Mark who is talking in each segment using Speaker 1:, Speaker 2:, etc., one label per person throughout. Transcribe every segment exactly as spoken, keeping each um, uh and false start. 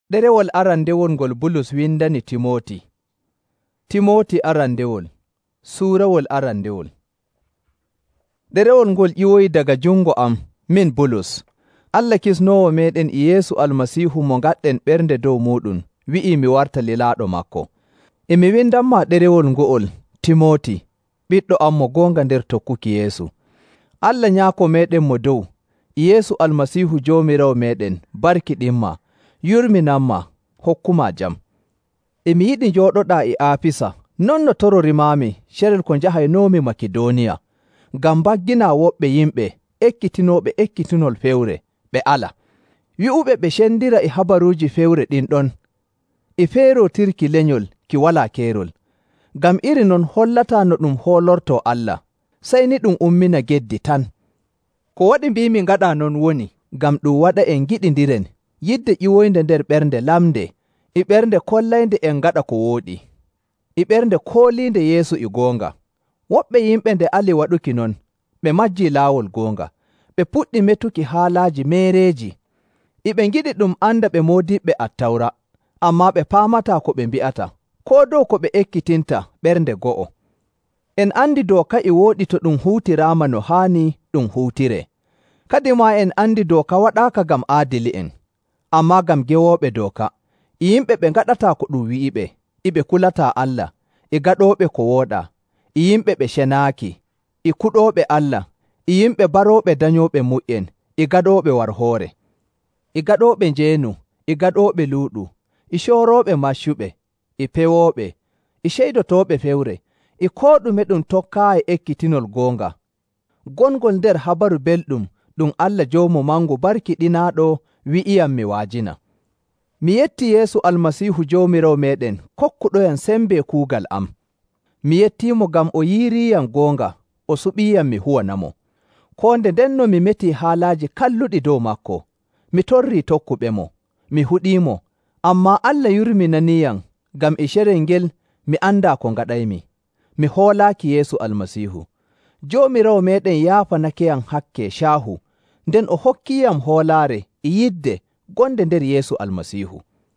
Speaker 1: Ɗerewol arandewol ngol Bulus windani Timoti. Timoti arandewol, suurawol arandewol. Ɗerewol ngol ƴiwoyi daga jungo am, min Bulus. Allah kisnowo meɗen e Yeesu Almasihu mo gaɗɗen ɓernde dow muɗum, wi'i mi warta lilaaɗo makko. E mi windanma ɗerewol ngo'ol, Timoti, ɓiɗɗo am mo goonga nder tokkuki Yeesu. Allah nyaako meɗen mo dow, Yeesu Almasihu Joomiraawo meɗen, barkiɗinma, yurminanma, hokkuma jam. E mi yiɗi njooɗoɗaa e Aafisa, non no tororimami cerel ko njahaynomi Makedoniya, ngam mbaggina woɓɓe yimɓe ekkitinoɓe ekkitinol fewre, ɓe ala. Wi'uɓe ɓe cendira e habaruuji fewre ɗin ɗon, e feerotirki lenyol ki walaa keerol. Ngam iri non hollata no ɗum hoolorto Allah, sey ni ɗum ummina geddi tan. Ko waɗi mbimi ngaɗa non woni, ngam ɗum waɗa en giɗindiren, yidde ƴiwoynde nder ɓernde lamde, e ɓernde kollaynde en ngaɗa ko wooɗi, e ɓernde kooliinde Yeesu e goonga. Woɓɓe yimɓe nde ali waɗuki non, ɓe majji laawol goonga, ɓe puɗɗi metuki haalaaji meereeji, e ɓe ngiɗi ɗum anda ɓe moodiɓɓe Attawra, ammaa ɓe paamata ko ɓe mbi'ata, koo dow ko ɓe ekkitinta ɓernde go'o. En andi dooka e wooɗi to ɗum huutiraama no haani ɗum huutire. Kadi ma en andi dooka waɗaaka ngam aadili'en, ammaa ngam gewooɓe dooka, e yimɓe ɓe ngaɗata ko ɗum wi'iɓe, e ɓe kulata Allah, e gaɗooɓe ko wooɗa, e yimɓe ɓe cenaaki, e kuɗooɓe Allah, e yimɓe barooɓe dañooɓe muƴƴen, e gaɗooɓe war hoore, e gaɗooɓe njeenu, e gaɗooɓe luuɗu, e coorooɓe maccuɓe, e pewooɓe, e ceydotooɓe fewre, e koo ɗume ɗum tokkaayi ekkitinol goonga. Gongol nder habaru belɗum ɗum Allah joomu mangu barkiɗinaaɗo wi'iyam mi waajina. Mi yetti Yeesu Almasihu Joomiraawo meɗen kokkuɗoyam sembe kuugal am. Mi yettiimo ngam o yiiriiyam goonga, o suɓiiyam mi huwanamo. Koo nde ndenno mi meti haalaaji kalluɗi dow makko, mi torrii tokkuɓe mo, mi huɗiimo, ammaa Allah yurminaniyam ngam e cerel ngel mi anda ko ngaɗaymi. Mi hoolaaki Yeesu Almasihu. Joomiraawo meɗen yaafanakeyam hakke caahu, nden o hokkiyam hoolaare e yidde gonde nder Yeesu Almasihu.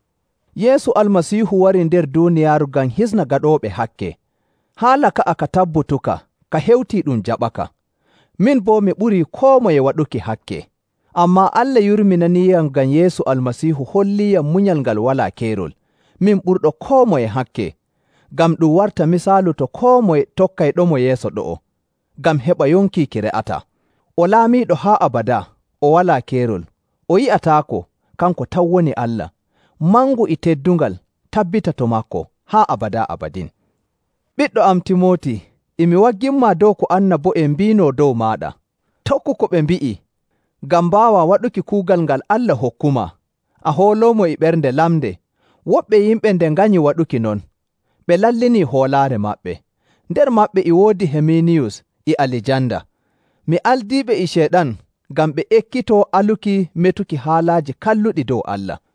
Speaker 1: Yeesu Almasihu wari nder duuniyaaru ngam hisna gaɗooɓe hakke. Haala ka'a ka tabbutuka, ka hewtii ɗum jaɓaka. Min boo mi ɓurii koo moye waɗuki hakke. Ammaa Allah yurminaniyam ngam Yeesu Almasihu holliyam munyal ngal walaa keerol. Min ɓurɗo koo moye hakke, ngam ɗum warta misaalu to koo moye tokkayɗomo yeeso ɗo'o, ngam heɓa yonki ki re'ata. O laamiiɗo haa abada, o walaa keerol, o yi'ataako, kanko tan woni Allah, mangu e teddungal tabbita to makko haa abada abadin. Ɓiɗɗo am Timoti, emi wagginma dow ko annabo'en mbino dow maaɗa. Tokku ko ɓe mbi'i, ngam mbaawa waɗuki kuugal ngal Allah hokkuma, a hooloomo e ɓernde lamde. Woɓɓe yimɓe nde nganyi waɗuki non, ɓe lallini hoolaare maɓɓe. Nder maɓɓe e woodi Heminiyus e Alijanda. Mi aldiiɓe e Ceeɗan ngam ɓe ekkitoo aluki metuki haalaaji kalluɗi dow Allah.